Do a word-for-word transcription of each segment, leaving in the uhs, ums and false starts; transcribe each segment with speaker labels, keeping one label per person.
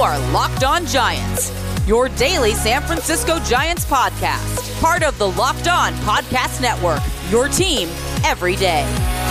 Speaker 1: are Locked On Giants, your daily San Francisco Giants podcast. Part of the Locked On Podcast Network, your team every day.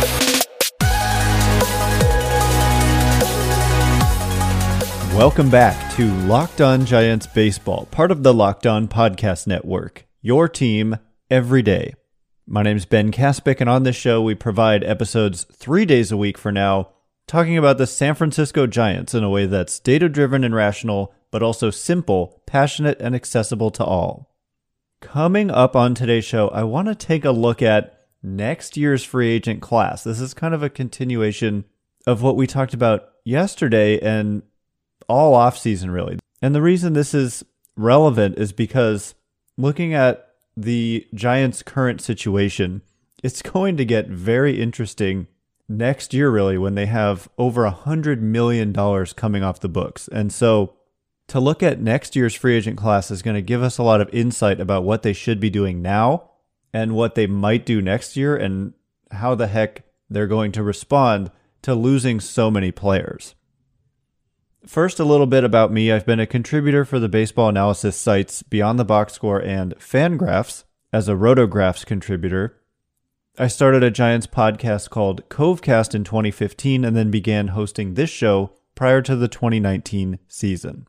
Speaker 2: Welcome back to Locked On Giants Baseball, part of the Locked On Podcast Network, your team every day. My name is Ben Kaspick, and on this show, we provide episodes three days a week for now, talking about the San Francisco Giants in a way that's data-driven and rational, but also simple, passionate, and accessible to all. Coming up on today's show, I want to take a look at next year's free agent class. This is kind of a continuation of what we talked about yesterday and all offseason, really. And the reason this is relevant is because looking at the Giants' current situation, it's going to get very interesting next year, really, when they have over one hundred million dollars coming off the books. And so to look at next year's free agent class is going to give us a lot of insight about what they should be doing now and what they might do next year and how the heck they're going to respond to losing so many players. First, a little bit about me. I've been a contributor for the baseball analysis sites Beyond the Box Score and Fangraphs as a Rotographs contributor. I started a Giants podcast called Covecast in twenty fifteen and then began hosting this show prior to the twenty nineteen season.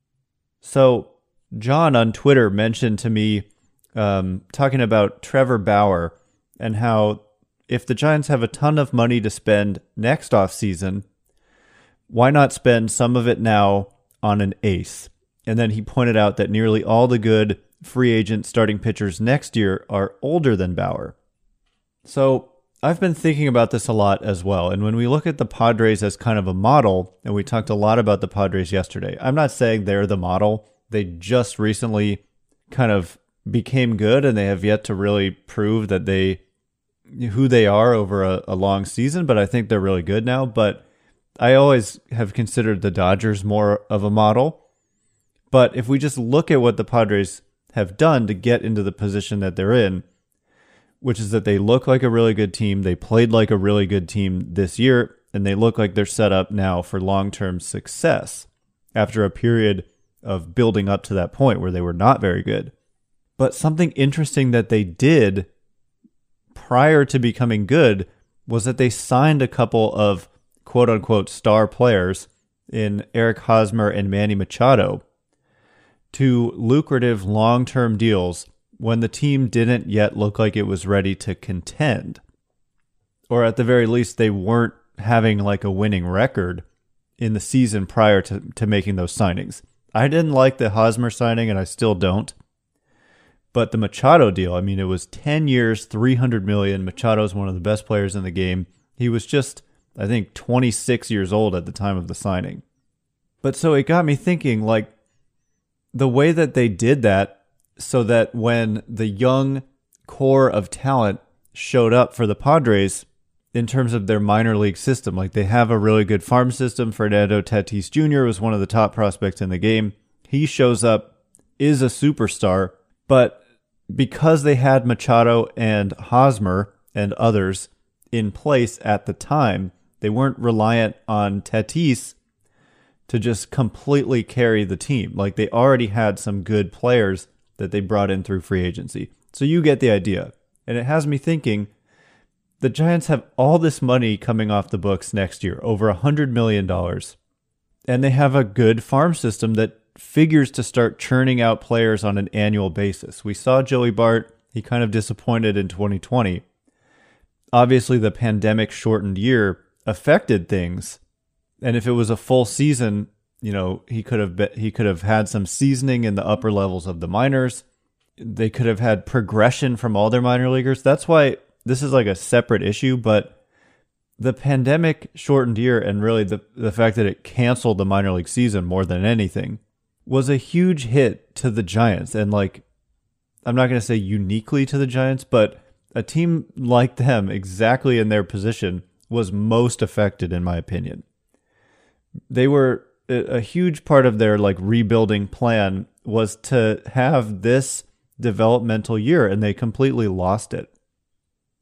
Speaker 2: So, John on Twitter mentioned to me um, talking about Trevor Bauer and how if the Giants have a ton of money to spend next offseason, why not spend some of it now on an ace? And then he pointed out that nearly all the good free agent starting pitchers next year are older than Bauer. So I've been thinking about this a lot as well. And when we look at the Padres as kind of a model, and we talked a lot about the Padres yesterday, I'm not saying they're the model. They just recently kind of became good, and they have yet to really prove that they who they are over a, a long season, but I think they're really good now. But I always have considered the Dodgers more of a model. But if we just look at what the Padres have done to get into the position that they're in, which is that they look like a really good team, they played like a really good team this year, and they look like they're set up now for long-term success after a period of building up to that point where they were not very good. But something interesting that they did prior to becoming good was that they signed a couple of quote-unquote star players in Eric Hosmer and Manny Machado to lucrative long-term deals when the team didn't yet look like it was ready to contend. Or at the very least, they weren't having like a winning record in the season prior to, to making those signings. I didn't like the Hosmer signing, and I still don't. But the Machado deal, I mean, it was ten years, three hundred million dollars. Machado is one of the best players in the game. He was just, I think, twenty-six years old at the time of the signing. But so it got me thinking, like, the way that they did that so that when the young core of talent showed up for the Padres in terms of their minor league system, like they have a really good farm system. Fernando Tatis Junior was one of the top prospects in the game. He shows up, is a superstar, but because they had Machado and Hosmer and others in place at the time, they weren't reliant on Tatis to just completely carry the team. Like they already had some good players that they brought in through free agency. So you get the idea. And it has me thinking, the Giants have all this money coming off the books next year, over one hundred million dollars. And they have a good farm system that figures to start churning out players on an annual basis. We saw Joey Bart. He kind of disappointed in twenty twenty. Obviously, the pandemic-shortened year affected things. And if it was a full season, you know, he could have be, he could have had some seasoning in the upper levels of the minors. They could have had progression from all their minor leaguers. That's why this is like a separate issue, but the pandemic shortened year and really the, the fact that it canceled the minor league season more than anything was a huge hit to the Giants. And like, I'm not going to say uniquely to the Giants, but a team like them exactly in their position was most affected, in my opinion. They were a huge part of their like rebuilding plan was to have this developmental year, and they completely lost it.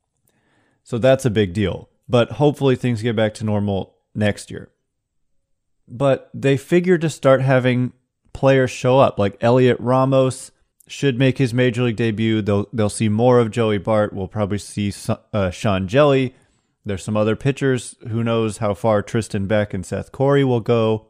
Speaker 2: So that's a big deal. But hopefully things get back to normal next year. but they figured to start having players show up, like Elliot Ramos should make his major league debut. They'll they'll see more of Joey Bart. We'll probably see uh, Sean Jelly. There's some other pitchers. Who knows how far Tristan Beck and Seth Corey will go.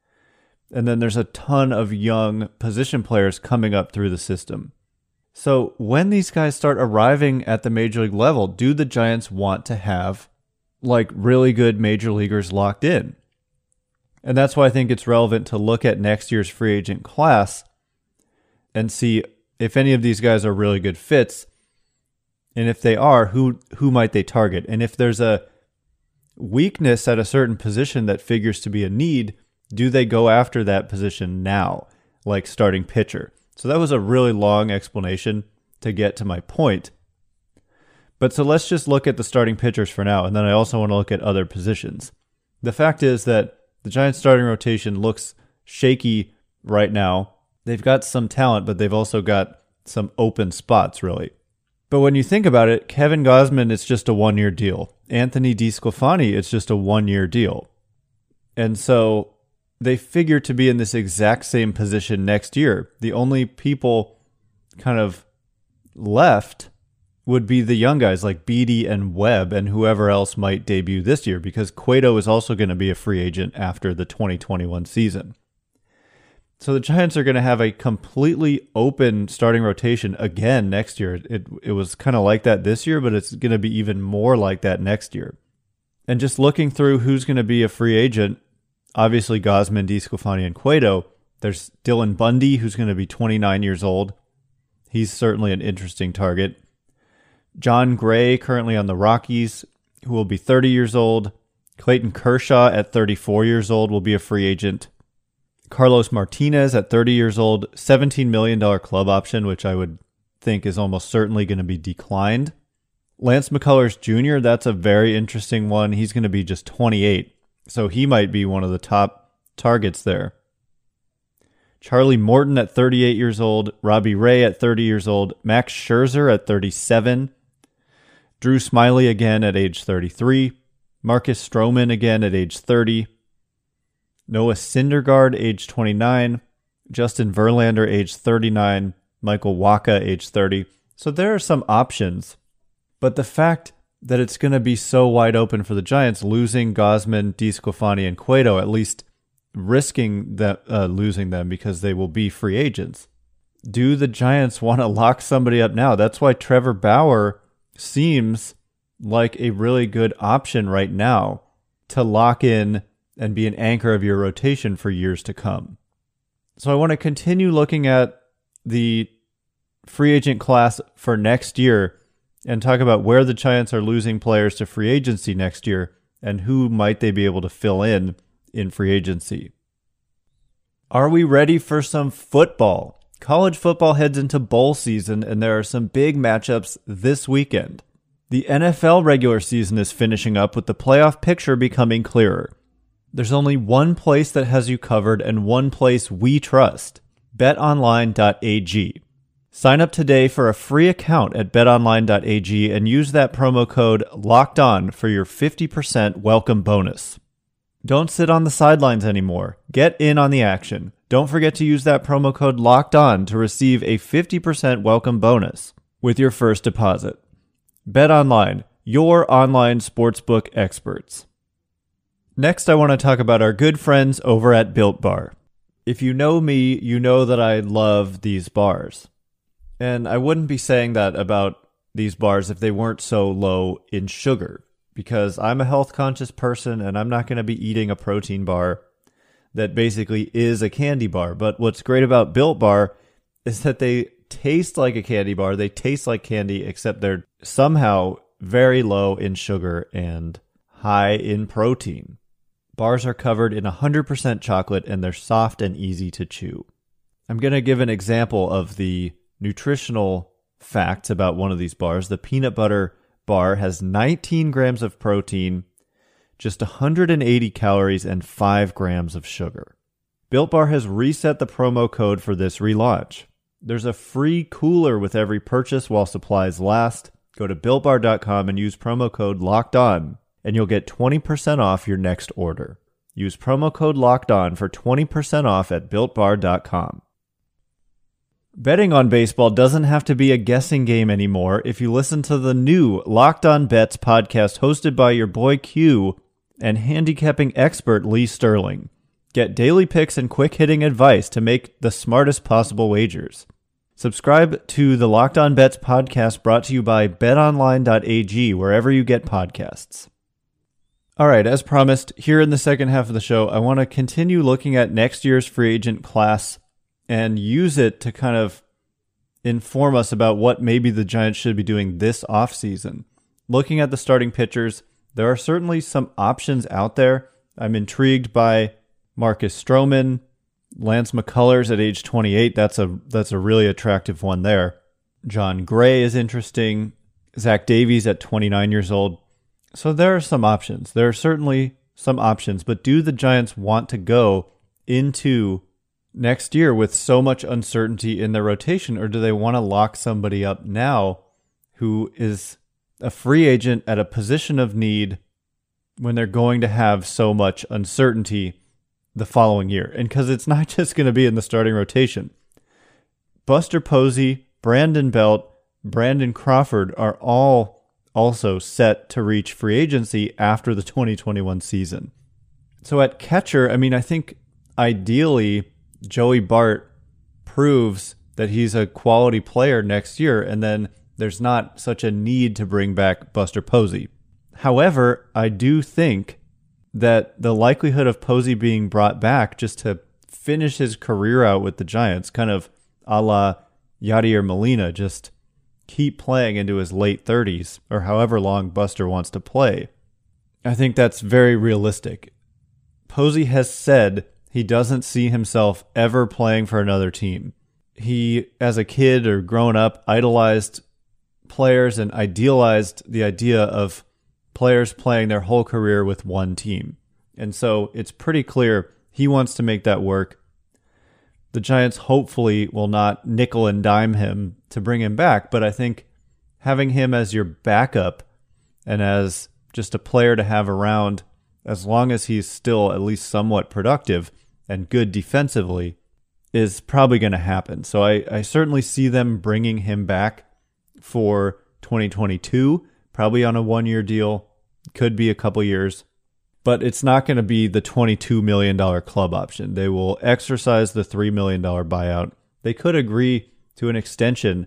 Speaker 2: And then there's a ton of young position players coming up through the system. So when these guys start arriving at the major league level, do the Giants want to have like really good major leaguers locked in? And that's why I think it's relevant to look at next year's free agent class and see if any of these guys are really good fits. And if they are, who who might they target? And if there's a weakness at a certain position that figures to be a need, do they go after that position now, like starting pitcher? So that was a really long explanation to get to my point. But so let's just look at the starting pitchers for now, and then I also want to look at other positions. The fact is that the Giants starting rotation looks shaky right now. They've got some talent, but they've also got some open spots, really. But when you think about it, Kevin Gausman, it's just a one-year deal. Anthony DeSclafani, it's just a one-year deal. And so they figure to be in this exact same position next year. The only people kind of left would be the young guys like Beede and Webb and whoever else might debut this year, because Cueto is also going to be a free agent after the twenty twenty-one season. So the Giants are going to have a completely open starting rotation again next year. It it was kind of like that this year, but it's going to be even more like that next year. And just looking through who's going to be a free agent, obviously Gausman, DeSclafani, and Cueto. There's Dylan Bundy, who's going to be twenty-nine years old. He's certainly an interesting target. John Gray, currently on the Rockies, who will be thirty years old. Clayton Kershaw at thirty-four years old will be a free agent. Carlos Martinez at thirty years old, seventeen million dollars club option, which I would think is almost certainly going to be declined. Lance McCullers Junior, that's a very interesting one. He's going to be just twenty-eight, so he might be one of the top targets there. Charlie Morton at thirty-eight years old, Robbie Ray at thirty years old, Max Scherzer at thirty-seven, Drew Smyly again at age thirty-three, Marcus Stroman again at age thirty, Noah Syndergaard age twenty-nine, Justin Verlander age thirty-nine, Michael Wacha age thirty. So there are some options, but the fact that it's going to be so wide open for the Giants, losing Gausman, DeSclafani, and Cueto, at least risking that uh, losing them because they will be free agents. Do the Giants want to lock somebody up now? That's why Trevor Bauer seems like a really good option right now to lock in and be an anchor of your rotation for years to come. So I want to continue looking at the free agent class for next year and talk about where the Giants are losing players to free agency next year and who might they be able to fill in in free agency. Are we ready for some football? College football heads into bowl season, and there are some big matchups this weekend. The N F L regular season is finishing up with the playoff picture becoming clearer. There's only one place that has you covered and one place we trust, bet online dot a g. Sign up today for a free account at bet online dot a g and use that promo code LOCKEDON for your fifty percent welcome bonus. Don't sit on the sidelines anymore. Get in on the action. Don't forget to use that promo code LOCKEDON to receive a fifty percent welcome bonus with your first deposit. BetOnline, your online sportsbook experts. Next, I want to talk about our good friends over at Built Bar. If you know me, you know that I love these bars. And I wouldn't be saying that about these bars if they weren't so low in sugar, because I'm a health-conscious person and I'm not going to be eating a protein bar that basically is a candy bar. But what's great about Built Bar is that they taste like a candy bar. They taste like candy, except they're somehow very low in sugar and high in protein. Bars are covered in one hundred percent chocolate and they're soft and easy to chew. I'm going to give an example of the nutritional facts about one of these bars. The peanut butter bar has nineteen grams of protein, just one hundred eighty calories, and five grams of sugar. Built Bar has reset the promo code for this relaunch. There's a free cooler with every purchase while supplies last. Go to built bar dot com and use promo code LOCKEDON, and you'll get twenty percent off your next order. Use promo code LOCKEDON for twenty percent off at built bar dot com. Betting on baseball doesn't have to be a guessing game anymore if you listen to the new Locked On Bets podcast hosted by your boy Q and handicapping expert Lee Sterling. Get daily picks and quick-hitting advice to make the smartest possible wagers. Subscribe to the Locked On Bets podcast brought to you by bet online dot a g wherever you get podcasts. All right, as promised, here in the second half of the show, I want to continue looking at next year's free agent class and use it to kind of inform us about what maybe the Giants should be doing this offseason. Looking at the starting pitchers, there are certainly some options out there. I'm intrigued by Marcus Stroman, Lance McCullers at age twenty-eight. That's a that's a really attractive one there. John Gray is interesting. Zach Davies at twenty-nine years old. So there are some options. There are certainly some options, but do the Giants want to go into next year with so much uncertainty in their rotation, or do they want to lock somebody up now who is a free agent at a position of need when they're going to have so much uncertainty the following year? And because it's not just going to be in the starting rotation. Buster Posey, Brandon Belt, Brandon Crawford are all also set to reach free agency after the twenty twenty-one season. So at catcher, I mean, I think ideally Joey Bart proves that he's a quality player next year, and then there's not such a need to bring back Buster Posey. However, I do think that the likelihood of Posey being brought back just to finish his career out with the Giants, kind of a la Yadier Molina, just keep playing into his late thirties or however long Buster wants to play, I think that's very realistic. Posey has said he doesn't see himself ever playing for another team. He, as a kid or growing up, idolized players and idealized the idea of players playing their whole career with one team. And so it's pretty clear he wants to make that work. The Giants hopefully will not nickel and dime him to bring him back, but I think having him as your backup and as just a player to have around, as long as he's still at least somewhat productive and good defensively, is probably going to happen. So I, I certainly see them bringing him back for twenty twenty-two, probably on a one-year deal, could be a couple years. But it's not going to be the twenty-two million dollars club option. They will exercise the three million dollars buyout. They could agree to an extension.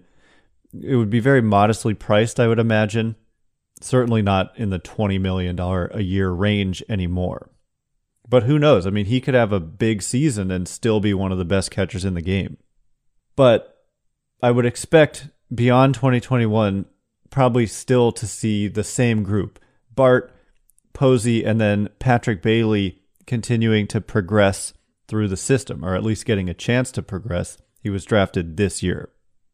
Speaker 2: It would be very modestly priced, I would imagine. Certainly not in the twenty million dollars a year range anymore. But who knows? I mean, he could have a big season and still be one of the best catchers in the game. But I would expect beyond twenty twenty-one, probably still to see the same group. Bart, Posey, and then Patrick Bailey continuing to progress through the system, or at least getting a chance to progress. He was drafted this year.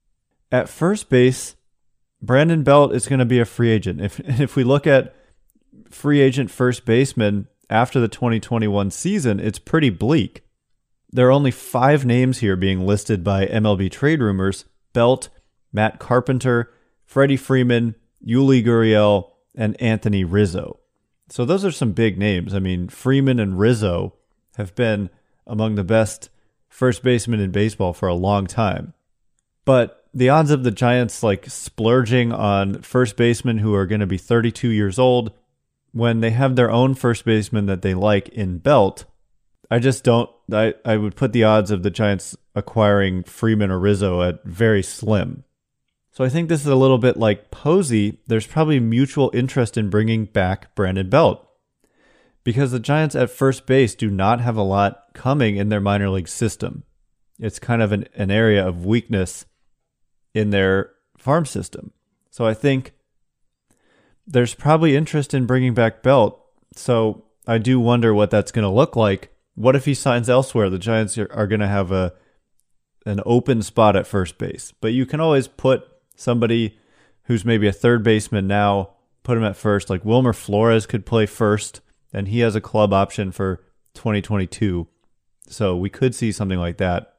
Speaker 2: At first base, Brandon Belt is going to be a free agent. If if we look at free agent first baseman after the twenty twenty-one season, it's pretty bleak. There are only five names here being listed by M L B Trade Rumors: Belt, Matt Carpenter, Freddie Freeman, Yuli Gurriel, and Anthony Rizzo. So those are some big names. I mean, Freeman and Rizzo have been among the best first basemen in baseball for a long time. But the odds of the Giants like splurging on first basemen who are going to be thirty-two years old when they have their own first baseman that they like in Belt, I just don't, I, I would put the odds of the Giants acquiring Freeman or Rizzo at very slim. So I think this is a little bit like Posey. There's probably mutual interest in bringing back Brandon Belt because the Giants at first base do not have a lot coming in their minor league system. It's kind of an, an area of weakness in their farm system. So I think there's probably interest in bringing back Belt. So I do wonder what that's going to look like. What if he signs elsewhere? The Giants are, are going to have a an open spot at first base. But you can always put somebody who's maybe a third baseman now, put him at first. Like Wilmer Flores could play first, and he has a club option for twenty twenty-two. So we could see something like that.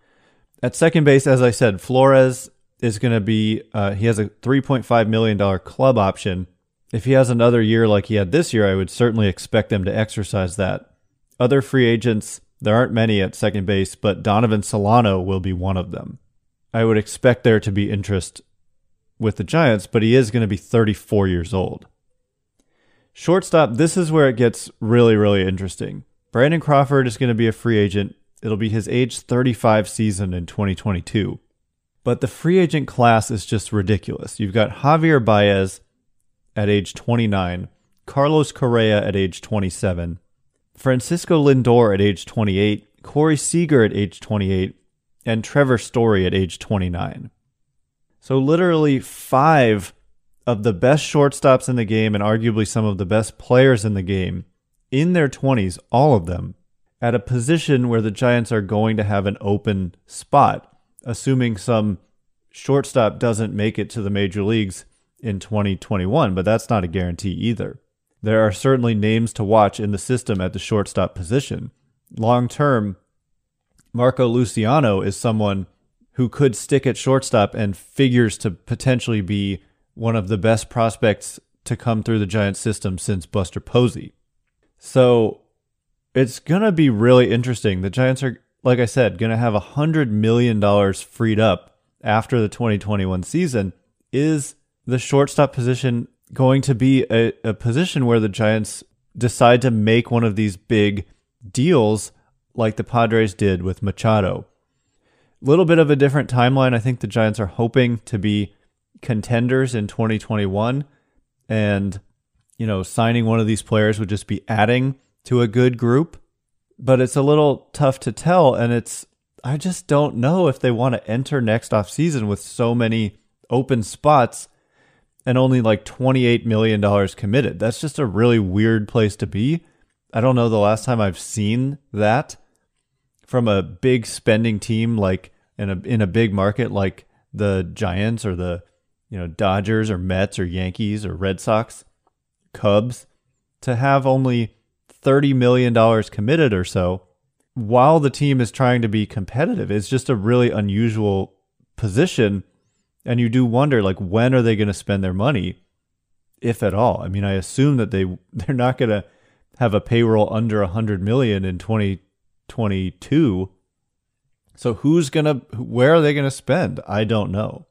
Speaker 2: At second base, as I said, Flores is going to be, uh, he has a three point five million dollars club option. If he has another year like he had this year, I would certainly expect them to exercise that. Other free agents, there aren't many at second base, but Donovan Solano will be one of them. I would expect there to be interest with the Giants, but he is going to be thirty-four years old. Shortstop, this is where it gets really, really interesting. Brandon Crawford is going to be a free agent. It'll be his age thirty-five season in twenty twenty-two. But the free agent class is just ridiculous. You've got Javier Baez at age twenty-nine, Carlos Correa at age twenty-seven, Francisco Lindor at age twenty-eight, Corey Seager at age twenty-eight, and Trevor Story at age twenty-nine. So literally five of the best shortstops in the game and arguably some of the best players in the game in their twenties, all of them, at a position where the Giants are going to have an open spot, assuming some shortstop doesn't make it to the major leagues in twenty twenty-one, but that's not a guarantee either. There are certainly names to watch in the system at the shortstop position. Long term, Marco Luciano is someone who could stick at shortstop and figures to potentially be one of the best prospects to come through the Giants system since Buster Posey. So it's going to be really interesting. The Giants are, like I said, going to have one hundred million dollars freed up after the twenty twenty-one season. Is the shortstop position going to be a, a position where the Giants decide to make one of these big deals like the Padres did with Machado? Little bit of a different timeline. I think the Giants are hoping to be contenders in twenty twenty-one, and you know, signing one of these players would just be adding to a good group, but it's a little tough to tell, and it's I just don't know if they want to enter next offseason with so many open spots and only like twenty-eight million dollars committed. That's just a really weird place to be. I don't know the last time I've seen that from a big spending team like in a in a big market like the Giants or the you know Dodgers or Mets or Yankees or Red Sox, Cubs, to have only thirty million dollars committed or so while the team is trying to be competitive. It's just a really unusual position, and you do wonder, like, when are they going to spend their money, if at all? I mean, I assume that they they're not going to have a payroll under one hundred million dollars in twenty twenty-two. So who's going to, where are they going to spend? I don't know.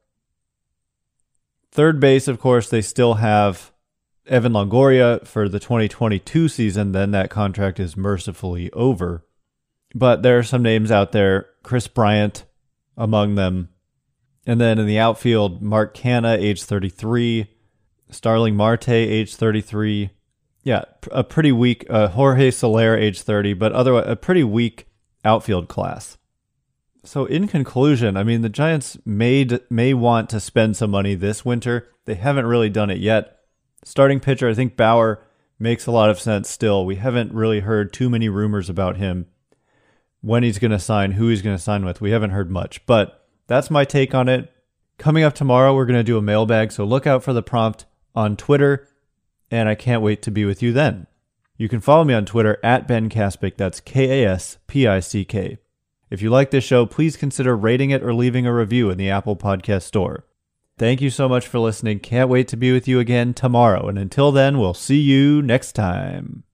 Speaker 2: Third base, of course, they still have Evan Longoria for the twenty twenty-two season. Then that contract is mercifully over. But there are some names out there, Chris Bryant among them. And then in the outfield, Mark Canha, age thirty-three, Starling Marte, age thirty-three. Yeah, a pretty weak, uh, Jorge Soler, age thirty, but otherwise a pretty weak outfield class. So in conclusion, I mean, the Giants may, may want to spend some money this winter. They haven't really done it yet. Starting pitcher, I think Bauer makes a lot of sense still. We haven't really heard too many rumors about him, when he's going to sign, who he's going to sign with. We haven't heard much, but that's my take on it. Coming up tomorrow, we're going to do a mailbag, so look out for the prompt on Twitter, and I can't wait to be with you then. You can follow me on Twitter at Ben Kaspick, that's K A S P I C K. If you like this show, please consider rating it or leaving a review in the Apple Podcast Store. Thank you so much for listening. Can't wait to be with you again tomorrow, and until then, we'll see you next time.